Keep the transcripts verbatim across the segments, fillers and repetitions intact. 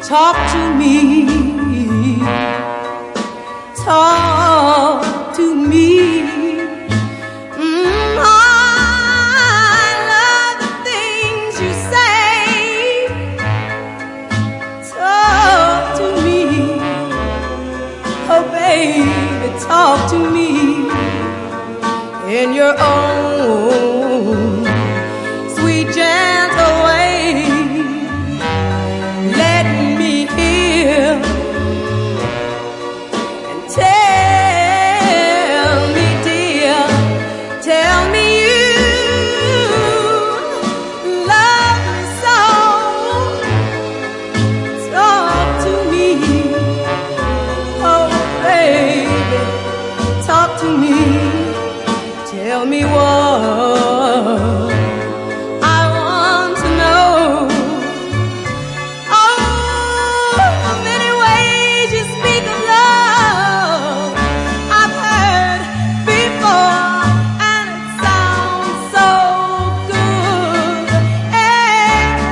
talk to me, talk to me. Mm, I love the things you say. Talk to me, oh baby, talk to me in your own sweet, gentle way. Let me hear and tell me, dear, tell me you love me so. Talk to me, oh baby, talk to me. Tell me what I want to know. Oh, the many ways you speak of love I've heard before, and it sounds so good every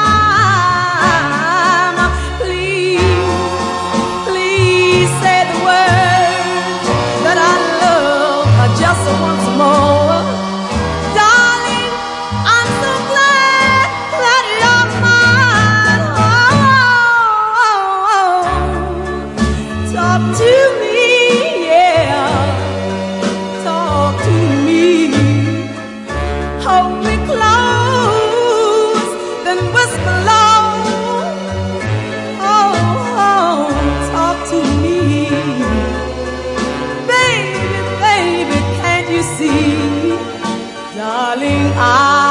time. Please, please say the words that I love just once more. Darling, I'm so glad that you're mine. Oh, talk to me, yeah. Talk to me. Hold me close, then whisper low. Oh, oh, talk to me. Baby, baby, can't you see? Darling, I